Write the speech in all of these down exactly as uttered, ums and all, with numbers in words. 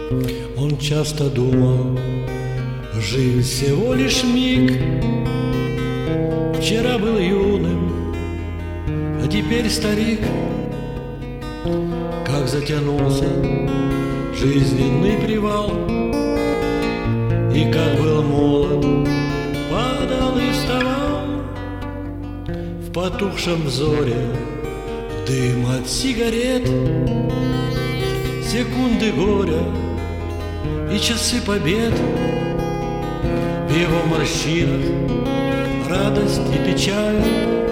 Он часто думал, жизнь всего лишь миг. Вчера был юным, а теперь старик. Как затянулся жизненный привал, и как был молод, падал и вставал. В потухшем взоре дым от сигарет, секунды горя и часы побед. В его морщинах радость и печаль,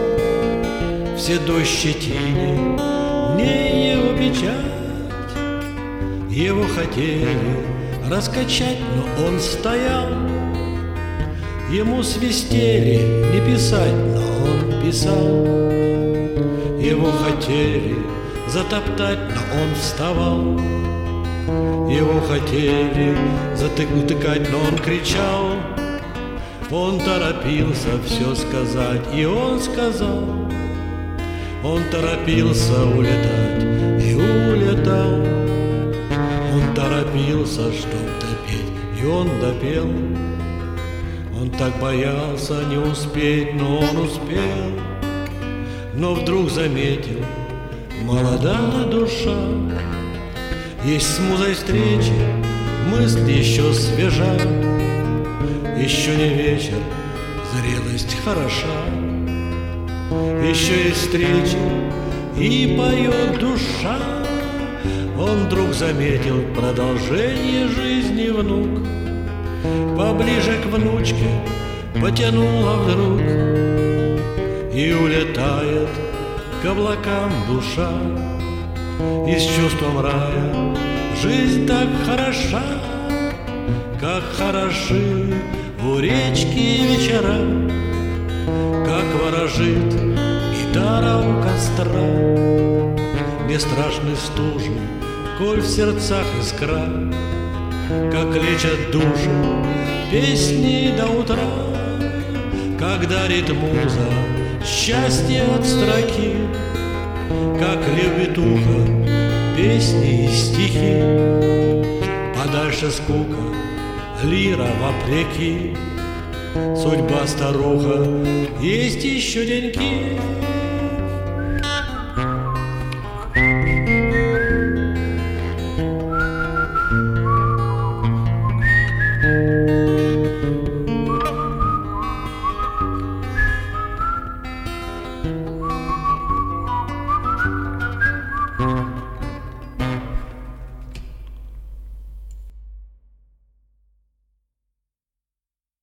все до щетины не его печать. Его хотели раскачать, но он стоял. Ему свистели не писать, но он писал. Его хотели затоптать, но он вставал. Его хотели затыкать, но он кричал. Он торопился все сказать, и он сказал. Он торопился улетать и улетал. Он торопился, чтоб допеть, и он допел. Он так боялся не успеть, но он успел. Но вдруг заметил, молодая душа, есть с музой встречи, мысль еще свежа. Еще не вечер, зрелость хороша. Еще есть встречи, и поет душа. Он вдруг заметил продолжение жизни внук. Поближе к внучке потянула вдруг, и улетает к облакам душа. И с чувством рая жизнь так хороша, как хороши у речки вечера, как ворожит гитара у костра. Не страшны стужи, коль в сердцах искра, как лечат души песни до утра, как дарит муза счастье от строки, как любит ухо песни и стихи. Подальше скука, лира вопреки, судьба старуха, есть еще деньки.